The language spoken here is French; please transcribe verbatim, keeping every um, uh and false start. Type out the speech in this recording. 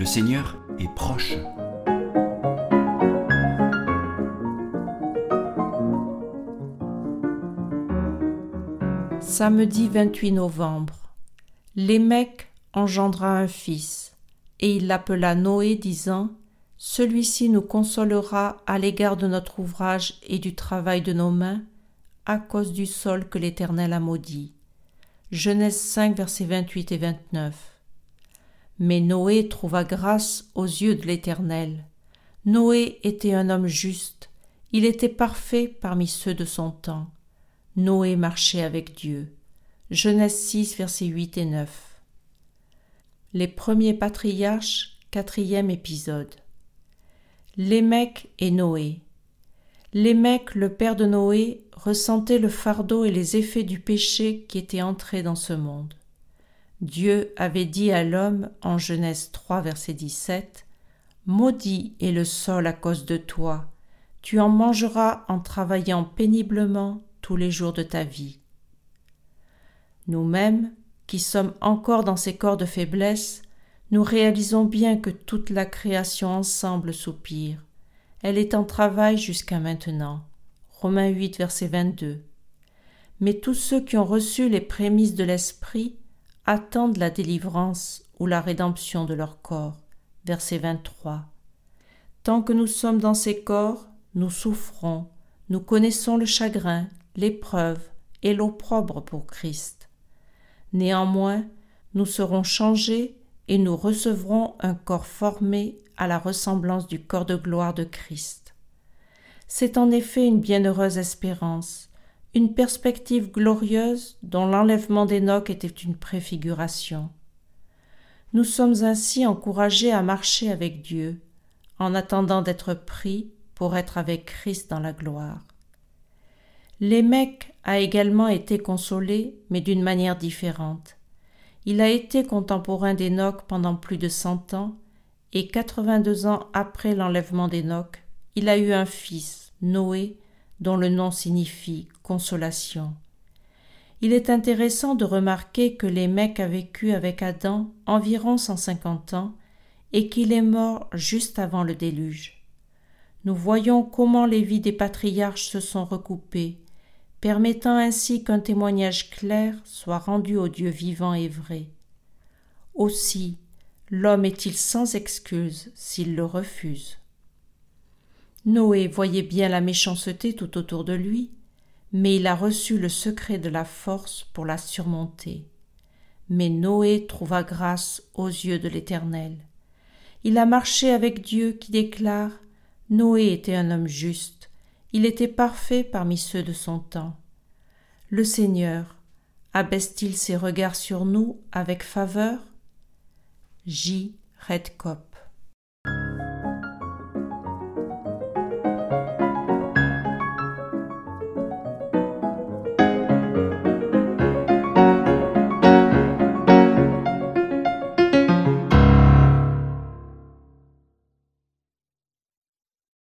Le Seigneur est proche. Samedi vingt-huit novembre. Lémec engendra un fils, et il l'appela Noé, disant : Celui-ci nous consolera à l'égard de notre ouvrage et du travail de nos mains, à cause du sol que l'Éternel a maudit. Genèse cinq, versets vingt-huit et vingt-neuf. Mais Noé trouva grâce aux yeux de l'Éternel. Noé était un homme juste, il était parfait parmi ceux de son temps. Noé marchait avec Dieu. Genèse six, versets huit et neuf. Les premiers patriarches, quatrième épisode. Lémec et Noé. Lémec, le père de Noé, ressentait le fardeau et les effets du péché qui était entré dans ce monde. Dieu avait dit à l'homme en Genèse trois, verset dix-sept, « Maudit est le sol à cause de toi, tu en mangeras en travaillant péniblement tous les jours de ta vie. » Nous-mêmes, qui sommes encore dans ces corps de faiblesse, nous réalisons bien que toute la création ensemble soupire. Elle est en travail jusqu'à maintenant. Romains huit, verset vingt-deux. Mais tous ceux qui ont reçu les prémices de l'Esprit attendent la délivrance ou la rédemption de leur corps. Verset vingt-trois. Tant que nous sommes dans ces corps, nous souffrons, nous connaissons le chagrin, l'épreuve et l'opprobre pour Christ. Néanmoins, nous serons changés et nous recevrons un corps formé à la ressemblance du corps de gloire de Christ. C'est en effet une bienheureuse espérance, une perspective glorieuse dont l'enlèvement d'Hénoch était une préfiguration. Nous sommes ainsi encouragés à marcher avec Dieu, en attendant d'être pris pour être avec Christ dans la gloire. Lémec a également été consolé, mais d'une manière différente. Il a été contemporain d'Hénoch pendant plus de cent ans, et quatre-vingt-deux ans après l'enlèvement d'Hénoch, il a eu un fils, Noé, dont le nom signifie « consolation ». Il est intéressant de remarquer que Lémec a vécu avec Adam environ cent cinquante ans et qu'il est mort juste avant le déluge. Nous voyons comment les vies des patriarches se sont recoupées, permettant ainsi qu'un témoignage clair soit rendu au Dieu vivant et vrai. Aussi, l'homme est-il sans excuse s'il le refuse? Noé voyait bien la méchanceté tout autour de lui, mais il a reçu le secret de la force pour la surmonter. Mais Noé trouva grâce aux yeux de l'Éternel. Il a marché avec Dieu qui déclare « Noé était un homme juste, il était parfait parmi ceux de son temps. » Le Seigneur abaisse-t-il ses regards sur nous avec faveur? J. Redkop.